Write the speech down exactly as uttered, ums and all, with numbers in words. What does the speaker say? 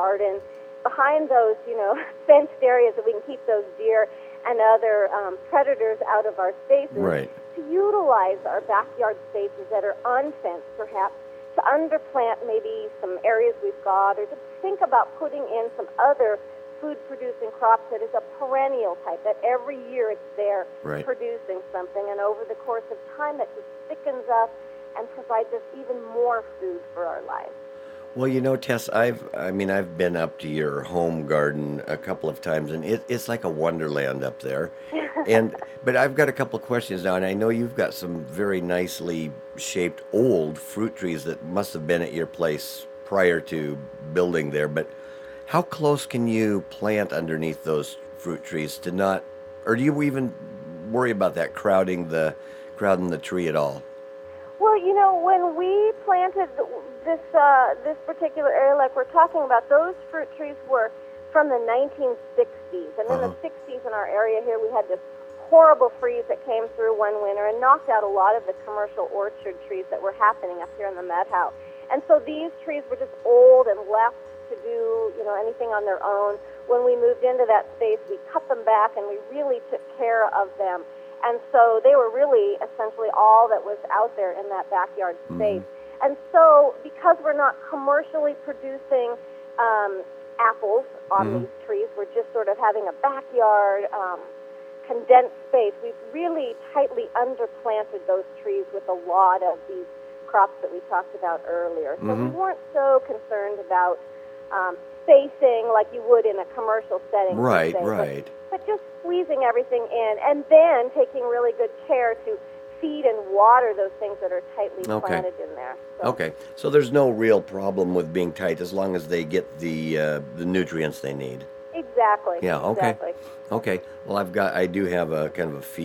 garden, behind those, you know, fenced areas that we can keep those deer and other um, predators out of our spaces, right. to utilize our backyard spaces that are unfenced, perhaps, to underplant maybe some areas we've got, or to think about putting in some other food-producing crops that is a perennial type, that every year it's there right. producing something, and over the course of time that just thickens us and provides us even more food for our lives. Well, you know, Tess, I've, I mean, I've been up to your home garden a couple of times, and it, it's like a wonderland up there. And but I've got a couple of questions now, and I know you've got some very nicely shaped old fruit trees that must have been at your place prior to building there. But how close can you plant underneath those fruit trees to not, or do you even worry about that crowding the crowding the tree at all? Well, you know, when we planted this uh, this particular area, like we're talking about, those fruit trees were from the nineteen sixties. And in uh-huh. the sixties in our area here, we had this horrible freeze that came through one winter and knocked out a lot of the commercial orchard trees that were happening up here in the Meadow. And so these trees were just old and left to do, you know, anything on their own. When we moved into that space, we cut them back and we really took care of them. And so they were really essentially all that was out there in that backyard space. Mm-hmm. And so because we're not commercially producing um, apples on mm-hmm. these trees, we're just sort of having a backyard um, condensed space. We've really tightly underplanted those trees with a lot of these crops that we talked about earlier. So mm-hmm. we weren't so concerned about um, spacing like you would in a commercial setting. Right, say, right. But, but just squeezing everything in, and then taking really good care to feed and water those things that are tightly okay. planted in there. So. Okay, so there's no real problem with being tight as long as they get the uh, the nutrients they need. Exactly. Yeah. Okay. Exactly. Okay. Well, I've got I do have a kind of a feed